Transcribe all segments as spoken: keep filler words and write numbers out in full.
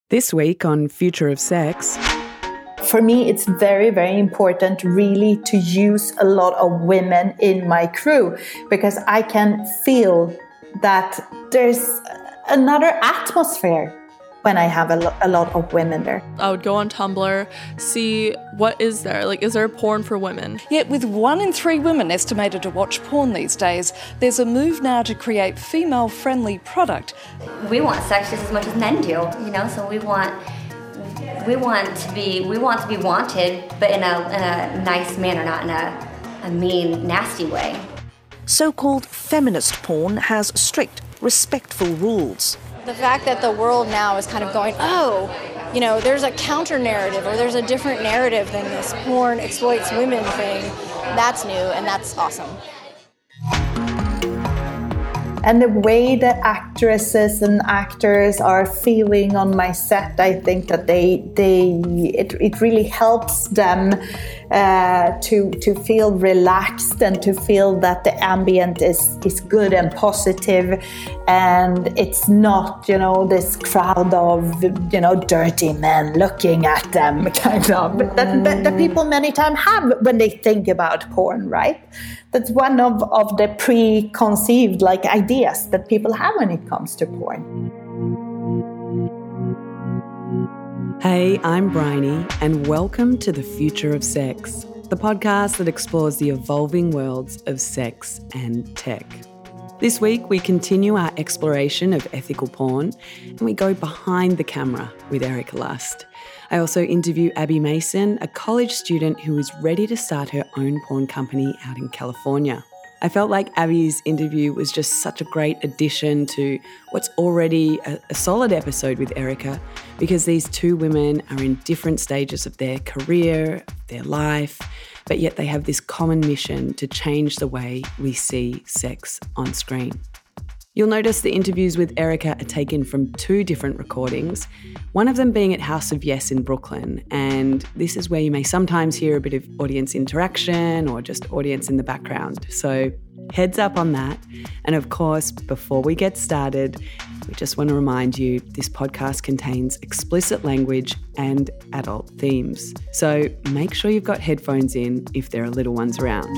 This week on Future of Sex. For me, it's very, very important really to use a lot of women in my crew because I can feel that there's another atmosphere when I have a, lo- a lot of women there. I would go on Tumblr, see what is there, like is there porn for women? Yet with one in three women estimated to watch porn these days, there's a move now to create female-friendly product. We want sex just as much as men do, you know, so we want we want to be we want to be wanted, but in a in a nice manner, not in a, a mean, nasty way. So-called feminist porn has strict, respectful rules. The fact that the world now is kind of going, oh, you know, there's a counter-narrative or there's a different narrative than this porn exploits women thing, that's new and that's awesome. And the way that actresses and actors are feeling on my set, I think that they they it it really helps them uh, to to feel relaxed and to feel that the ambient is is good and positive, and it's not, you know, this crowd of, you know, dirty men looking at them kind of that, that, that people many times have when they think about porn, right? That's one of, of the preconceived like ideas that people have when it comes to porn. Hey, I'm Bryony, and welcome to The Future of Sex, the podcast that explores the evolving worlds of sex and tech. This week, we continue our exploration of ethical porn, and we go behind the camera with Erika Lust. I also interview Abby Mason, a college student who is ready to start her own porn company out in California. I felt like Abby's interview was just such a great addition to what's already a, a solid episode with Erika, because these two women are in different stages of their career, their life, but yet they have this common mission to change the way we see sex on screen. You'll notice the interviews with Erika are taken from two different recordings, one of them being at House of Yes in Brooklyn, and this is where you may sometimes hear a bit of audience interaction or just audience in the background. So heads up on that. And of course, before we get started, we just want to remind you this podcast contains explicit language and adult themes. So make sure you've got headphones in if there are little ones around.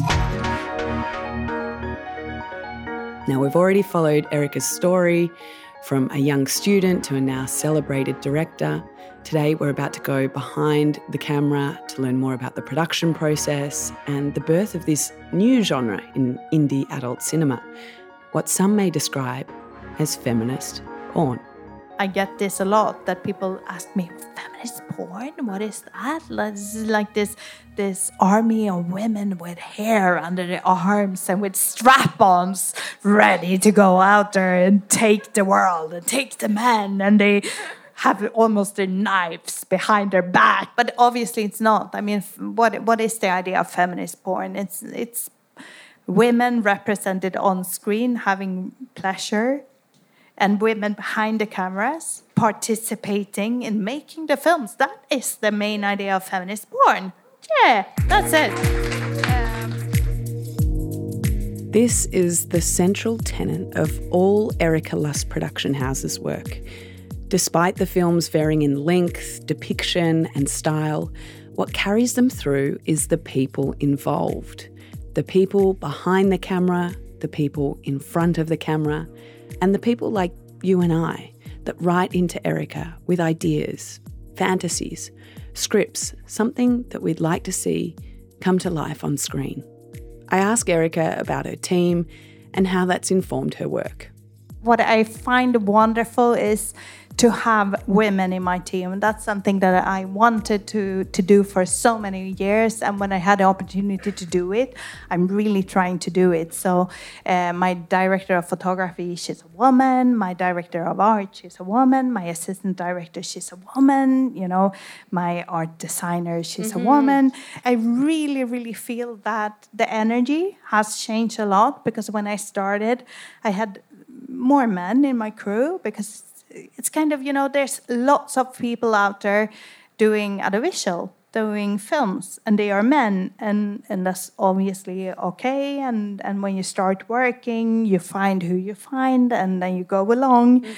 Now, we've already followed Erika's story from a young student to a now celebrated director. Today, we're about to go behind the camera to learn more about the production process and the birth of this new genre in indie adult cinema, what some may describe as feminist porn. I get this a lot, that people ask me, feminist porn? What is that? It's like this this army of women with hair under their arms and with strap-ons ready to go out there and take the world and take the men. And they have almost their knives behind their back. But obviously it's not. I mean, what what is the idea of feminist porn? It's It's women represented on screen having pleasure, and women behind the cameras participating in making the films. That is the main idea of feminist porn. Yeah, that's it. Um... This is the central tenet of all Erika Lust production houses' work. Despite the films varying in length, depiction, and style, what carries them through is the people involved. The people behind the camera, the people in front of the camera, and the people like you and I that write into Erika with ideas, fantasies, scripts, something that we'd like to see come to life on screen. I ask Erika about her team and how that's informed her work. What I find wonderful is to have women in my team. That's something that I wanted to, to do for so many years. And when I had the opportunity to do it, I'm really trying to do it. So uh, my director of photography, she's a woman. My director of art, she's a woman. My assistant director, she's a woman. You know, my art designer, she's mm-hmm. a woman. I really, really feel that the energy has changed a lot, because when I started, I had more men in my crew, because it's kind of, you know, there's lots of people out there doing audiovisual, doing films, and they are men, and, and that's obviously okay. And, and when you start working, you find who you find, and then you go along. Mm-hmm.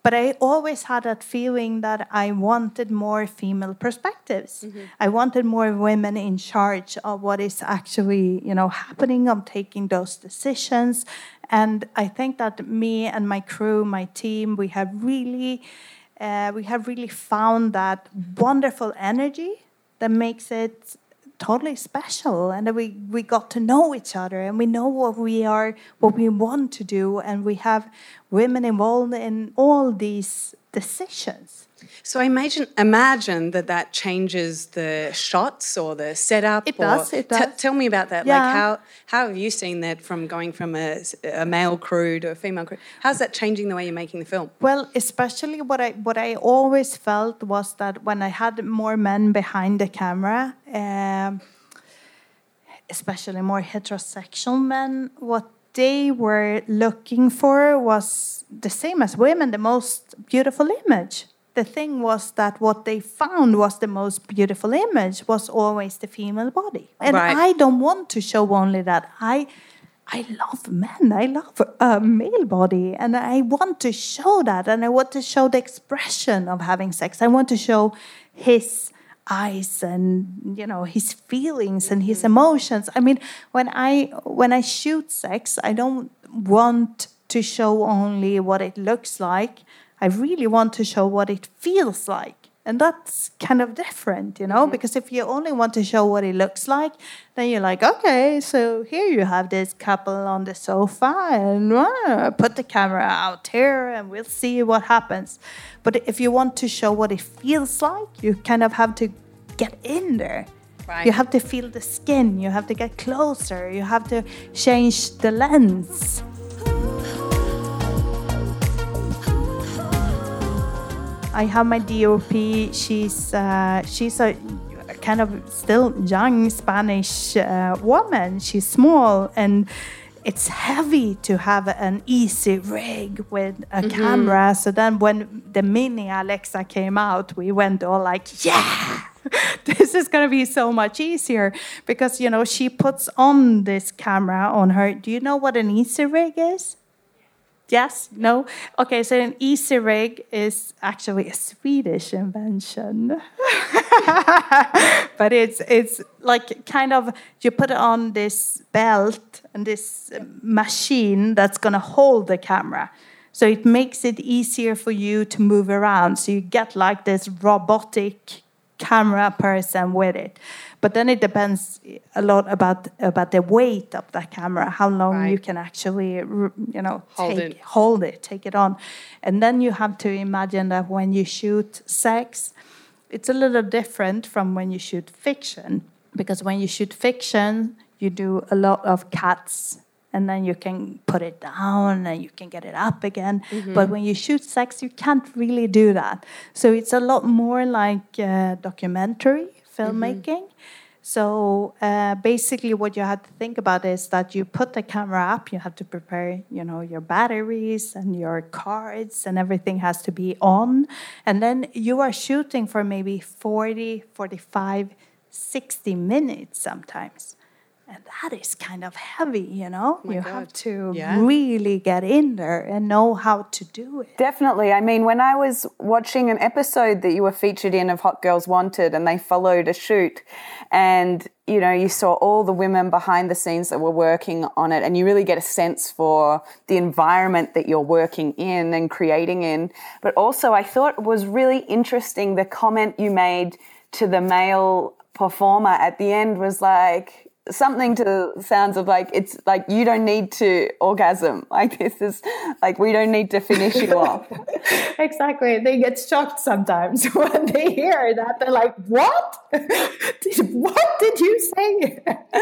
but I always had that feeling that I wanted more female perspectives. Mm-hmm. I wanted more women in charge of what is actually, you know, happening, of taking those decisions. And I think that me and my crew, my team, we have really, uh, we have really found that wonderful energy that makes it totally special, and that we, we got to know each other, and we know what we are, what we want to do, and we have women involved in all these decisions. So I imagine imagine that that changes the shots or the setup. It does. It does. T- tell me about that. Yeah. Like how how have you seen that from going from a, a male crew to a female crew? How's that changing the way you're making the film? Well, especially what I what I always felt was that when I had more men behind the camera, um, especially more heterosexual men, what they were looking for was the same as women, the most beautiful image. The thing was that what they found was the most beautiful image was always the female body. And right. I don't want to show only that. I I love men. I love a male body. And I want to show that. And I want to show the expression of having sex. I want to show his eyes and, you know, his feelings and his emotions. I mean, when I when I shoot sex, I don't want to show only what it looks like. I really want to show what it feels like. And that's kind of different, you know, mm-hmm. because if you only want to show what it looks like, then you're like, okay, so here you have this couple on the sofa and uh, put the camera out here and we'll see what happens. But if you want to show what it feels like, you kind of have to get in there. Right. You have to feel the skin. You have to get closer. You have to change the lens. I have my D O P. She's uh, she's a kind of still young Spanish uh, woman. She's small and it's heavy to have an easy rig with a mm-hmm. camera. So then when the mini Alexa came out, we went all like, yeah, this is going to be so much easier because, you know, she puts on this camera on her. Do you know what an easy rig is? Yes? No? Okay, so an easy rig is actually a Swedish invention. But it's it's like kind of, you put on this belt and this machine that's going to hold the camera. So it makes it easier for you to move around. So you get like this robotic camera person with it. But then it depends a lot about about the weight of that camera, how long right. you can actually, you know, hold take, it. hold it, take it on. And then you have to imagine that when you shoot sex, it's a little different from when you shoot fiction. Because when you shoot fiction, you do a lot of cuts, and then you can put it down and you can get it up again. Mm-hmm. But when you shoot sex, you can't really do that. So it's a lot more like uh, documentary filmmaking. Mm-hmm. So uh, basically what you have to think about is that you put the camera up, you have to prepare, you know, your batteries and your cards and everything has to be on. And then you are shooting for maybe forty, forty-five, sixty minutes sometimes. And that is kind of heavy, you know? Oh you God. have to yeah. really get in there and know how to do it. Definitely. I mean, when I was watching an episode that you were featured in of Hot Girls Wanted and they followed a shoot and, you know, you saw all the women behind the scenes that were working on it and you really get a sense for the environment that you're working in and creating in. But also I thought it was really interesting the comment you made to the male performer at the end was like, something to the sounds of like, it's like, you don't need to orgasm. Like this is like, we don't need to finish you off. Exactly. They get shocked sometimes when they hear that. They're like, what? What did you say?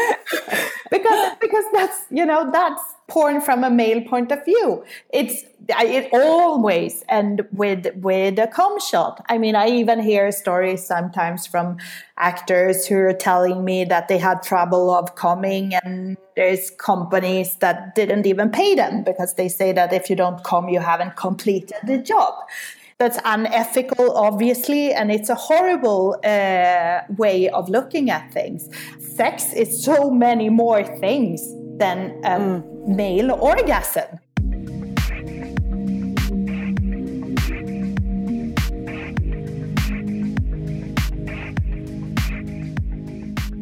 because, because that's, you know, that's porn from a male point of view. It's, it always ends with, with a cum shot. I mean, I even hear stories sometimes from actors who are telling me that they had trouble of coming and there's companies that didn't even pay them because they say that if you don't come, you haven't completed the job. That's unethical, obviously, and it's a horrible uh, way of looking at things. Sex is so many more things than a mm. male orgasm.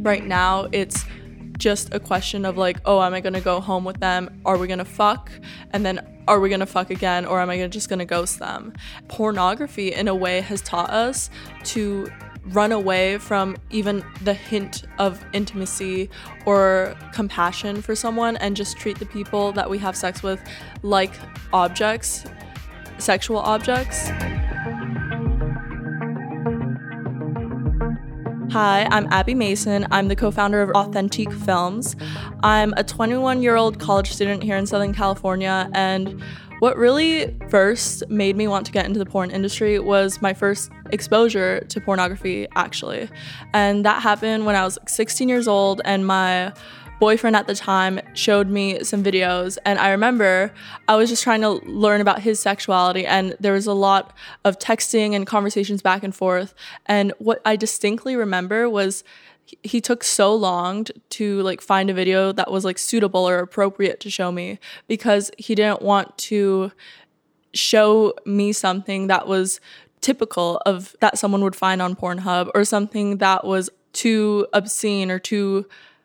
right now it's just a question of like, oh, am I gonna go home with them? Are we gonna fuck? And then are we gonna fuck again? Or am I just gonna ghost them? Pornography in a way has taught us to run away from even the hint of intimacy or compassion for someone and just treat the people that we have sex with like objects, sexual objects. Hi, I'm Abby Mason. I'm the co-founder of Authentique Films. I'm a twenty-one-year-old college student here in Southern California, and what really first made me want to get into the porn industry was my first exposure to pornography, actually. And that happened when I was sixteen years old, and my boyfriend at the time showed me some videos, and I remember I was just trying to learn about his sexuality, and there was a lot of texting and conversations back and forth. And what I distinctly remember was he took so long to like find a video that was like suitable or appropriate to show me, because he didn't want to show me something that was typical of that someone would find on Pornhub, or something that was too obscene or too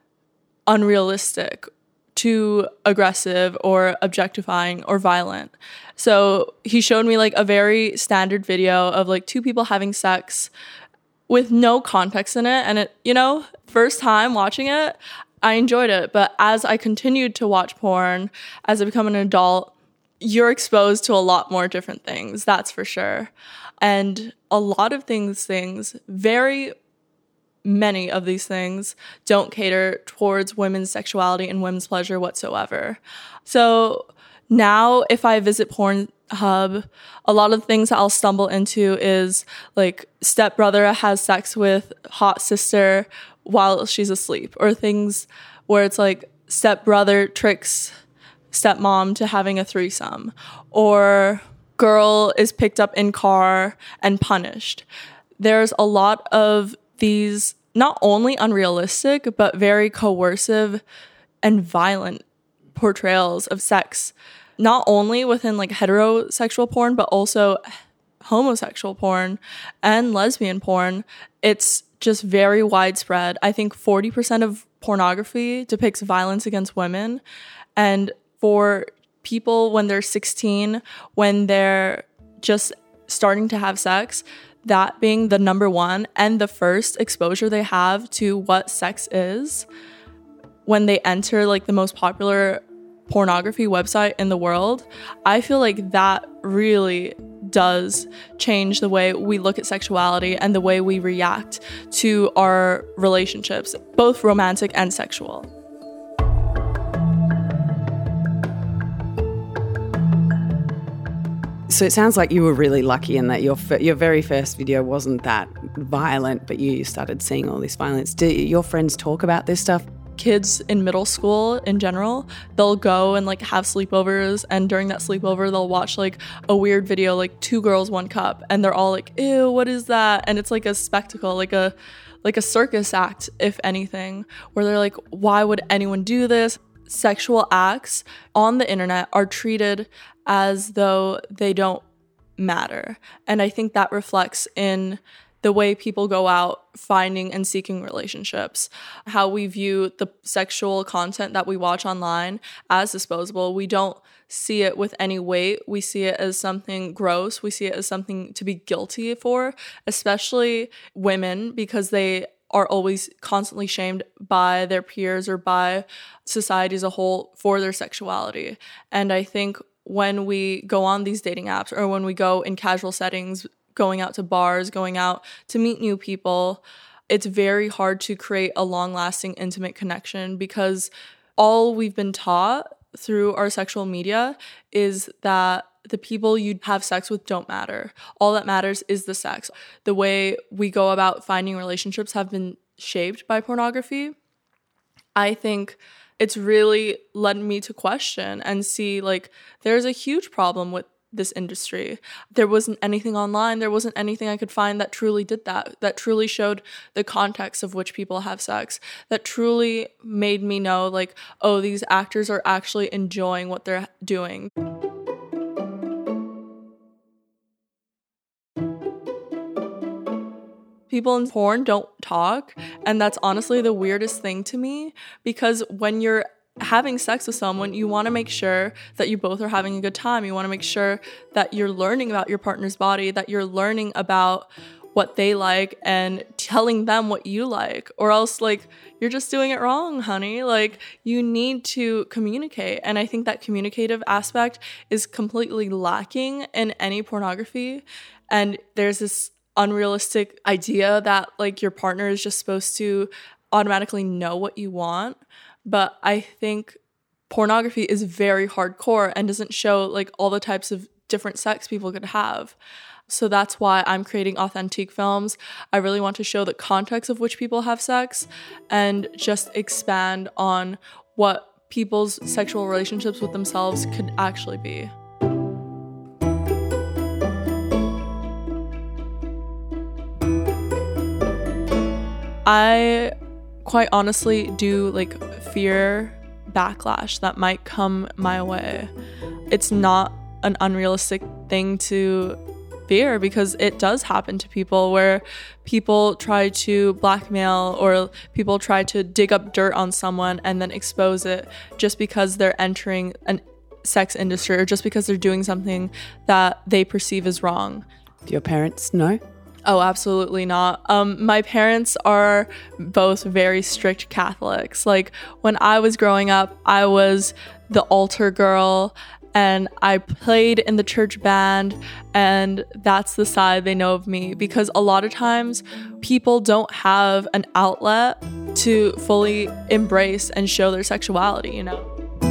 unrealistic, too aggressive or objectifying or violent. So he showed me like a very standard video of like two people having sex with no context in it. And it, you know, first time watching it, I enjoyed it. But as I continued to watch porn, as I become an adult, you're exposed to a lot more different things, that's for sure. And a lot of things, things, very many of these things don't cater towards women's sexuality and women's pleasure whatsoever. So now if I visit Pornhub, a lot of the things that I'll stumble into is like stepbrother has sex with hot sister while she's asleep, or things where it's like stepbrother tricks stepmom to having a threesome, or girl is picked up in car and punished. There's a lot of these not only unrealistic, but very coercive and violent portrayals of sex, not only within like heterosexual porn, but also homosexual porn and lesbian porn. It's just very widespread. I think forty percent of pornography depicts violence against women. And for people when they're sixteen, when they're just starting to have sex, that being the number one and the first exposure they have to what sex is, when they enter like the most popular pornography website in the world, I feel like that really does change the way we look at sexuality and the way we react to our relationships, both romantic and sexual. So it sounds like you were really lucky in that your f- your very first video wasn't that violent, but you started seeing all this violence. Do your friends talk about this stuff? Kids in middle school in general, they'll go and like have sleepovers, and during that sleepover they'll watch like a weird video like Two Girls, One Cup, and they're all like, ew, what is that? And it's like a spectacle, like a like a circus act, if anything, where they're like, why would anyone do this? Sexual acts on the internet are treated as though they don't matter. And I think that reflects in the way people go out finding and seeking relationships, how we view the sexual content that we watch online as disposable. We don't see it with any weight. We see it as something gross. We see it as something to be guilty for, especially women, because they are always constantly shamed by their peers or by society as a whole for their sexuality. And I think when we go on these dating apps, or when we go in casual settings, going out to bars, going out to meet new people, it's very hard to create a long-lasting, intimate connection, because all we've been taught through our sexual media is that the people you have sex with don't matter. All that matters is the sex. The way we go about finding relationships have been shaped by pornography. I think it's really led me to question and see like there's a huge problem with this industry. There wasn't anything online. There wasn't anything I could find that truly did that, that truly showed the context of which people have sex, that truly made me know like, oh, these actors are actually enjoying what they're doing. people in porn don't talk, and that's honestly the weirdest thing to me, because when you're having sex with someone, you want to make sure that you both are having a good time. You want to make sure that you're learning about your partner's body, that you're learning about what they like and telling them what you like, or else like you're just doing it wrong, honey. Like, you need to communicate. And I think that communicative aspect is completely lacking in any pornography. And there's this unrealistic idea that like your partner is just supposed to automatically know what you want. But I think pornography is very hardcore and doesn't show like all the types of different sex people could have. So that's why I'm creating authentic films. I really want to show the context of which people have sex and just expand on what people's sexual relationships with themselves could actually be. I quite honestly do like fear backlash that might come my way. It's not an unrealistic thing to fear, because it does happen to people, where people try to blackmail or people try to dig up dirt on someone and then expose it just because they're entering a sex industry or just because they're doing something that they perceive as wrong. Do your parents know? Oh, absolutely not. Um, my parents are both very strict Catholics. Like, when I was growing up, I was the altar girl, and I played in the church band, and that's the side they know of me, because a lot of times people don't have an outlet to fully embrace and show their sexuality, you know?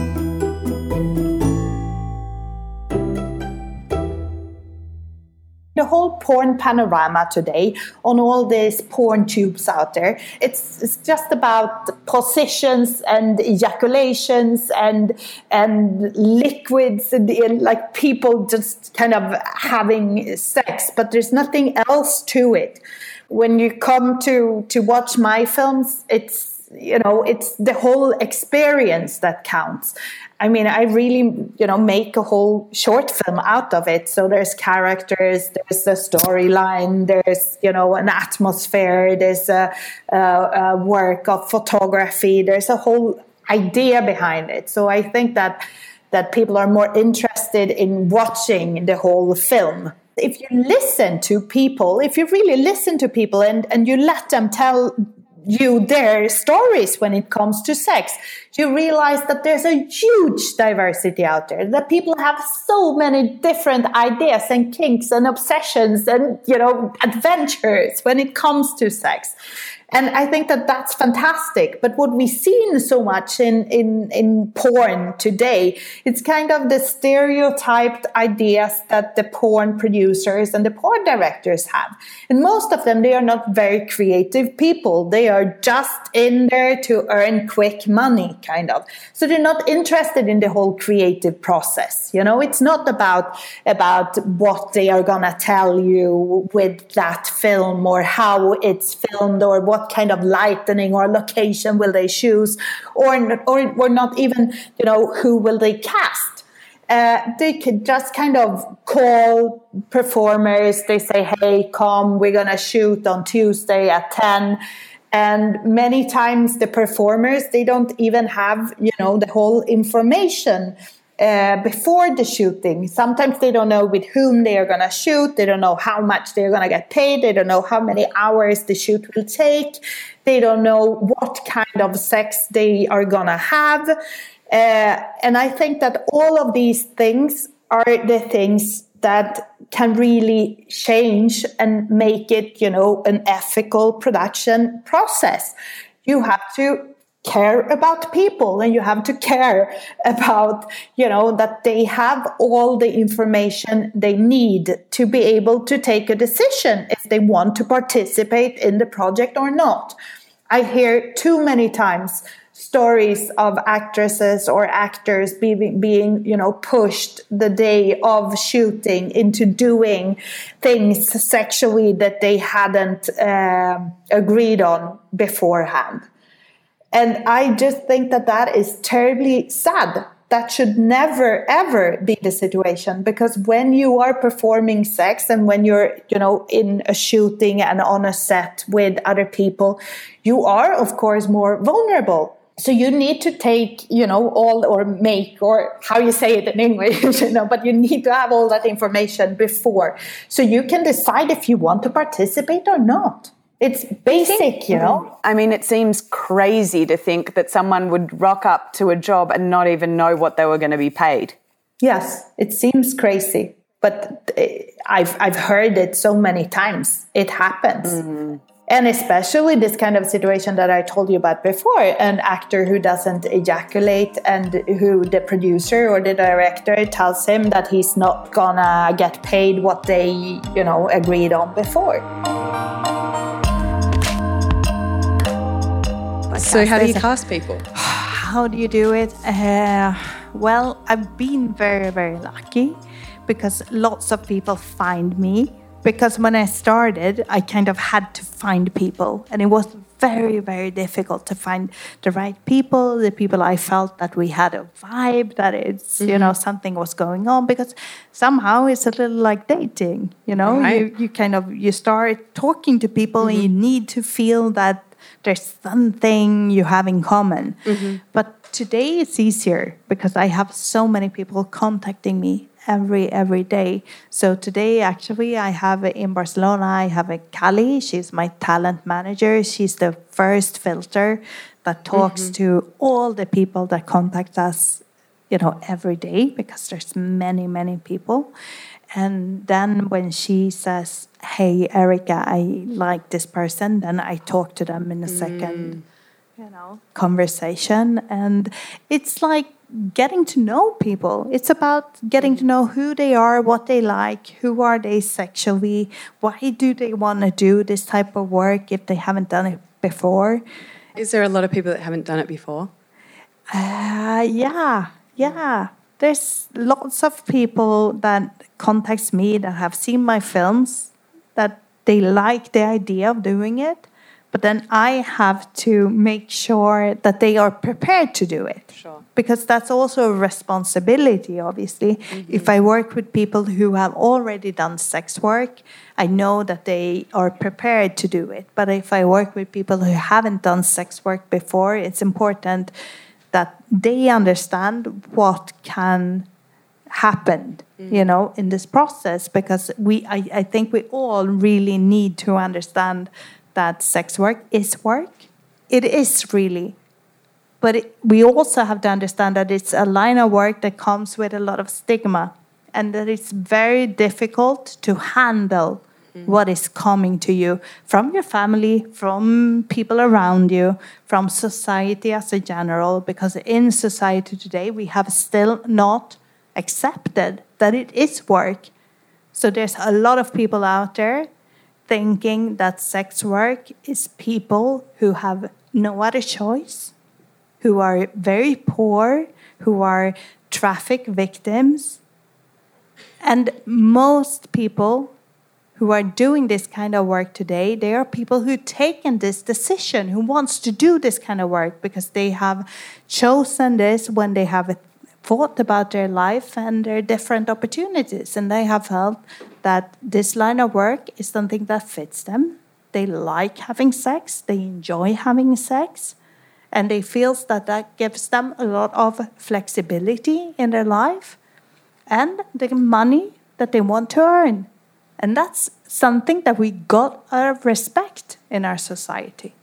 The whole porn panorama today, on all these porn tubes out there, it's, it's just about positions and ejaculations and and liquids and, and like people just kind of having sex, but there's nothing else to it. When you come to to watch my films, it's you know, it's the whole experience that counts. I mean, I really, you know, make a whole short film out of it. So there's characters, there's a storyline, there's, you know, an atmosphere, there's a, a, a work of photography, there's a whole idea behind it. So I think that that people are more interested in watching the whole film. If you listen to people, if you really listen to people and, and you let them tell you their stories when it comes to sex, you realize that there's a huge diversity out there, that people have so many different ideas and kinks and obsessions and, you know, adventures when it comes to sex. And I think that that's fantastic. But what we've seen so much in, in, in porn today, it's kind of the stereotyped ideas that the porn producers and the porn directors have. And most of them, they are not very creative people. They are just in there to earn quick money, kind of. So they're not interested in the whole creative process. You know, it's not about, about what they are going to tell you with that film or how it's filmed or what kind of lighting or location will they choose, or or, or not even, you know, who will they cast. Uh, they could just kind of call performers. They say, hey, come, we're going to shoot on Tuesday at ten. And many times the performers, they don't even have, you know, the whole information Uh, before the shooting. Sometimes they don't know with whom they are going to shoot. They don't know how much they're going to get paid. They don't know how many hours the shoot will take. They don't know what kind of sex they are going to have. Uh, and I think that all of these things are the things that can really change and make it, you know, an ethical production process. You have to care about people, and you have to care about, you know, that they have all the information they need to be able to take a decision if they want to participate in the project or not. I hear too many times stories of actresses or actors being, being, you know, pushed the day of shooting into doing things sexually that they hadn't uh, agreed on beforehand. And I just think that that is terribly sad that should never, ever be the situation, because when you are performing sex and when you're, you know, in a shooting and on a set with other people, you are, of course, more vulnerable. So you need to take, you know, all or make, or how you say it in English, you know, but you need to have all that information before. So you can decide if you want to participate or not. It's basic, you know. I mean, it seems crazy to think that someone would rock up to a job and not even know what they were going to be paid. Yes, it seems crazy, but I've I've heard it so many times. It happens. Mm-hmm. And especially this kind of situation that I told you about before, an actor who doesn't ejaculate and who the producer or the director tells him that he's not gonna get paid what they, you know, agreed on before. So how do you cast people? How do you do it? Uh, well, I've been very, very lucky because lots of people find me. Because when I started, I kind of had to find people. And it was very, very difficult to find the right people, the people I felt that we had a vibe, that it's, mm-hmm. you know, something was going on. Because somehow it's a little like dating, you know. Right. You, you kind of, you start talking to people mm-hmm. and you need to feel that there's something you have in common. Mm-hmm. But today it's easier because I have so many people contacting me every every day. So today actually I have in Barcelona, I have a Cali. She's my talent manager. She's the first filter that talks mm-hmm. to all the people that contact us, you know, every day, because there's many, many people. And then when she says, hey, Erica, I like this person, then I talk to them in a second, mm. you know, conversation. And it's like getting to know people. It's about getting to know who they are, what they like, who are they sexually, why do they want to do this type of work if they haven't done it before. Is there a lot of people that haven't done it before? Uh, yeah, yeah. There's lots of people that contacts me that have seen my films, that they like the idea of doing it, but then I have to make sure that they are prepared to do it. Sure. Because that's also a responsibility, obviously. Mm-hmm. If I work with people who have already done sex work, I know that they are prepared to do it. But if I work with people who haven't done sex work before, it's important that they understand what can happen, mm. you know, in this process. Because we, I, I think we all really need to understand that sex work is work. It is really. But it, we also have to understand that it's a line of work that comes with a lot of stigma, and that it's very difficult to handle mm. what is coming to you from your family, from people around you, from society as a general, because in society today we have still not accepted that it is work. So there's a lot of people out there thinking that sex work is people who have no other choice, who are very poor, who are traffic victims. And most people who are doing this kind of work today, they are people who've taken this decision, who wants to do this kind of work because they have chosen this when they have thought about their life and their different opportunities. And they have felt that this line of work is something that fits them. They like having sex, they enjoy having sex, and they feel that that gives them a lot of flexibility in their life and the money that they want to earn. And that's something that we got out of respect in our society.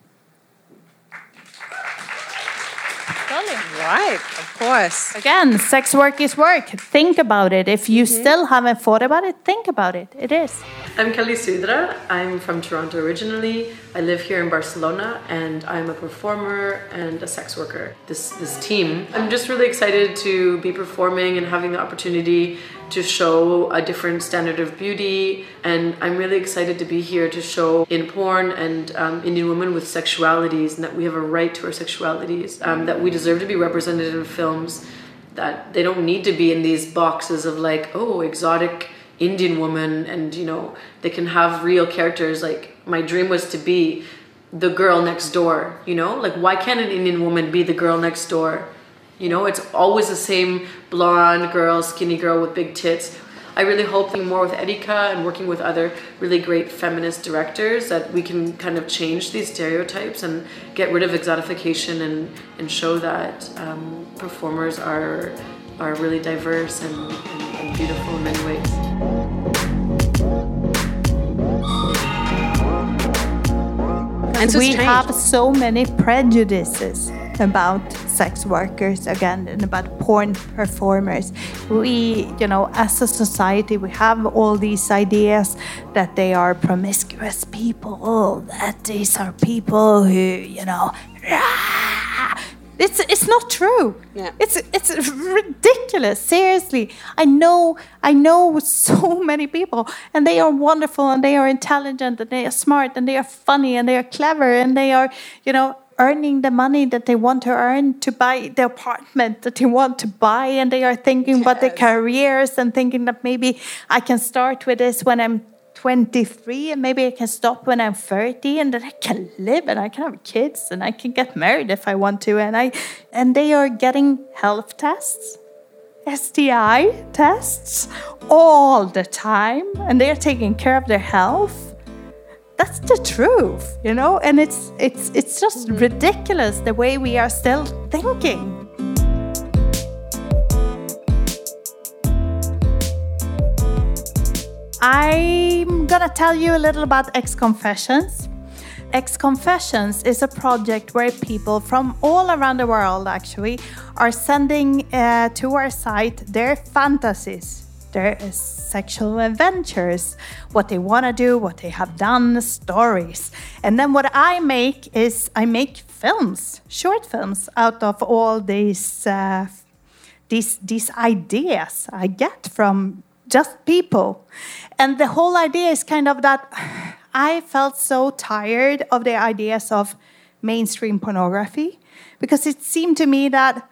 Right, of course. Again, sex work is work. Think about it. If you mm-hmm. still haven't thought about it, think about it. It is. I'm Kelly Sudra. I'm from Toronto originally. I live here in Barcelona, and I'm a performer and a sex worker. This this team. I'm just really excited to be performing and having the opportunity to show a different standard of beauty, and I'm really excited to be here to show in porn and um, Indian women with sexualities, and that we have a right to our sexualities, um, that we deserve to be represented in films, that they don't need to be in these boxes of like, oh, exotic Indian woman, and you know, they can have real characters. Like my dream was to be the girl next door, you know, like why can't an Indian woman be the girl next door? You know, it's always the same blonde girl, skinny girl with big tits. I really hope more with Erika and working with other really great feminist directors that we can kind of change these stereotypes and get rid of exotification and, and show that um, performers are are really diverse and, and, and beautiful in many ways. And we have so many prejudices about sex workers again and about porn performers. We, you know, as a society, we have all these ideas that they are promiscuous people, that these are people who, you know, rah. It's it's not true. Yeah. It's it's ridiculous. Seriously, I know I know so many people, and they are wonderful, and they are intelligent, and they are smart, and they are funny, and they are clever, and they are, you know, earning the money that they want to earn to buy the apartment that they want to buy, and they are thinking yes. about their careers and thinking that maybe I can start with this when I'm twenty-three and maybe I can stop when I'm thirty, and then I can live and I can have kids and I can get married if I want to, and I and they are getting health tests, S T I tests all the time, and they are taking care of their health. That's the truth, you know, and it's it's it's just mm-hmm. ridiculous the way we are still thinking. I'm gonna tell you a little about X-Confessions. X-Confessions is a project where people from all around the world actually are sending uh, to our site their fantasies, their uh, sexual adventures, what they want to do, what they have done, stories. And then what I make is I make films, short films out of all these uh, these these ideas I get from just people. And the whole idea is kind of that I felt so tired of the ideas of mainstream pornography, because it seemed to me that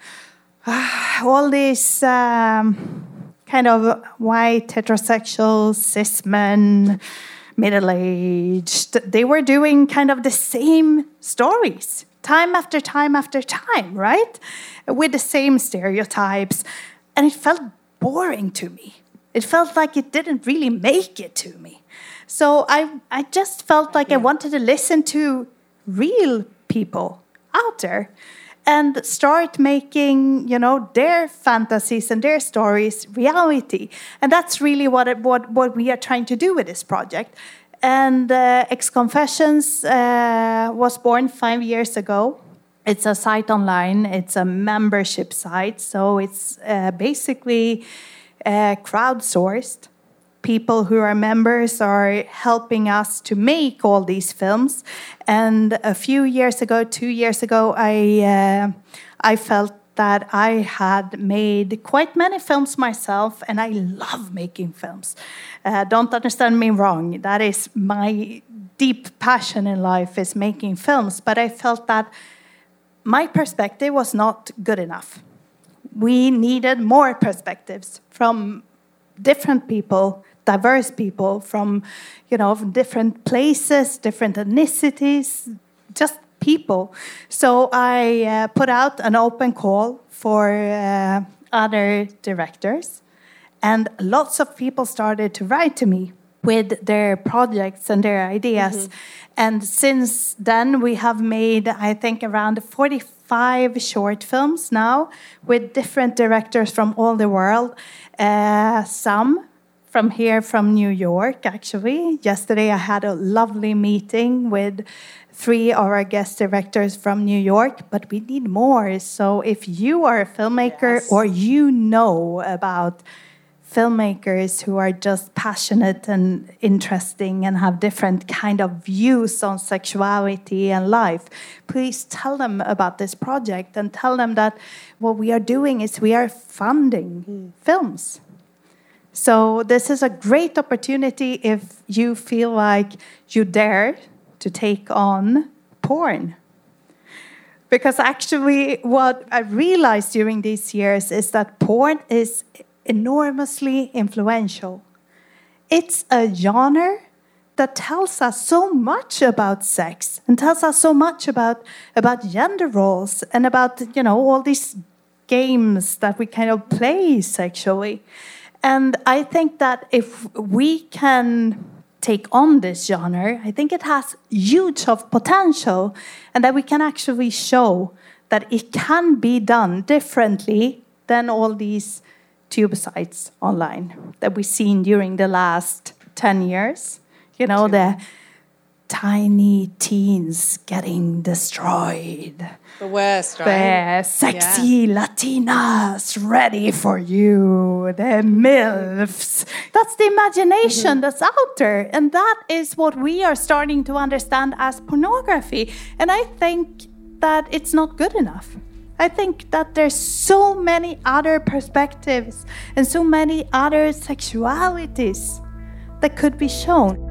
uh, all these um, kind of white, heterosexual, cis men, middle-aged, they were doing kind of the same stories, time after time after time, right? With the same stereotypes. And it felt boring to me. It felt like it didn't really make it to me. So I, I just felt like yeah. I wanted to listen to real people out there and start making, you know, their fantasies and their stories reality. And that's really what it, what what we are trying to do with this project. And uh, X-Confessions uh, was born five years ago. It's a site online. It's a membership site. So it's uh, basically uh, crowdsourced. People who are members are helping us to make all these films. And a few years ago, two years ago, I uh, I felt that I had made quite many films myself, and I love making films. Uh, don't understand me wrong. That is my deep passion in life, is making films. But I felt that my perspective was not good enough. We needed more perspectives from different people, diverse people from, you know, from different places, different ethnicities, just people. So I uh, put out an open call for uh, other directors, and lots of people started to write to me with their projects and their ideas. Mm-hmm. And since then, we have made, I think, around forty-five short films now with different directors from all the world. Uh, some from here, from New York, actually. Yesterday, I had a lovely meeting with three of our guest directors from New York, but we need more. So if you are a filmmaker yes. or you know about filmmakers who are just passionate and interesting and have different kind of views on sexuality and life, please tell them about this project and tell them that what we are doing is we are funding mm. films. So this is a great opportunity if you feel like you dare to take on porn. Because actually what I realized during these years is that porn is enormously influential. It's a genre that tells us so much about sex and tells us so much about, about gender roles and about, you know, all these games that we kind of play sexually. And I think that if we can take on this genre, I think it has huge of potential, and that we can actually show that it can be done differently than all these tube sites online that we've seen during the last ten years. You know, the tiny teens getting destroyed. The worst, right? The sexy yeah. Latinas ready for you. The MILFs. That's the imagination mm-hmm. that's out there. And that is what we are starting to understand as pornography. And I think that it's not good enough. I think that there's so many other perspectives and so many other sexualities that could be shown.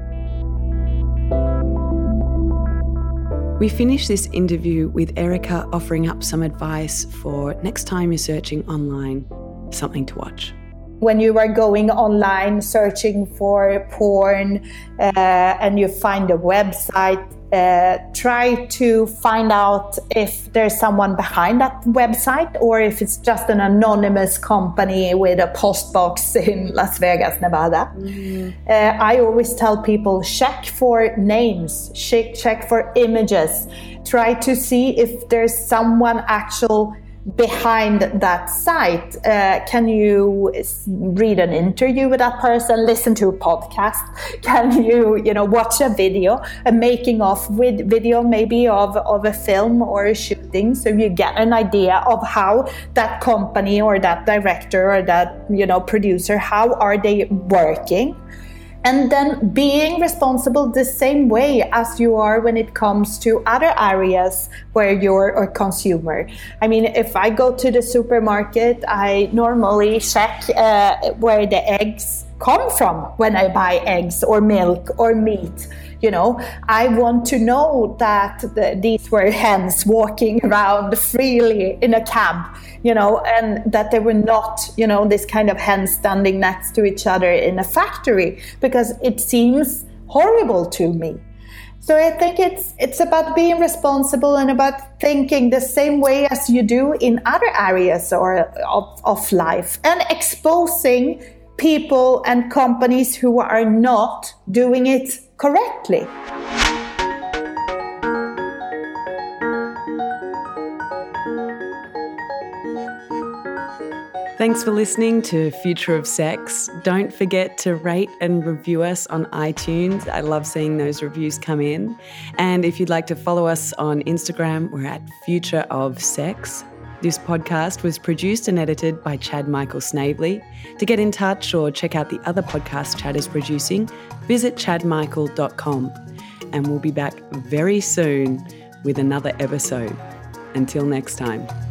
We finish this interview with Erica offering up some advice for next time you're searching online, something to watch. When you are going online searching for porn uh, and you find a website, uh, try to find out if there's someone behind that website or if it's just an anonymous company with a post box in Las Vegas, Nevada. Mm-hmm. Uh, I always tell people, check for names, check, check for images, try to see if there's someone actual behind that site. Uh, can you read an interview with that person, listen to a podcast? Can you, you know, watch a video, a making of with video maybe of, of a film or a shooting, so you get an idea of how that company or that director or that, you know, producer, how are they working? And then being responsible the same way as you are when it comes to other areas where you're a consumer. I mean, if I go to the supermarket, I normally check uh, where the eggs come from when I buy eggs or milk or meat. You know, I want to know that the, these were hens walking around freely in a camp, you know, and that they were not, you know, this kind of hens standing next to each other in a factory, because it seems horrible to me. So I think it's it's about being responsible and about thinking the same way as you do in other areas or of, of life, and exposing people and companies who are not doing it correctly. Thanks for listening to Future of Sex. Don't forget to rate and review us on iTunes. I love seeing those reviews come in. And if you'd like to follow us on Instagram, we're at Future of Sex. This podcast was produced and edited by Chad Michael Snavely. To get in touch or check out the other podcasts Chad is producing, visit chad michael dot com. And we'll be back very soon with another episode. Until next time.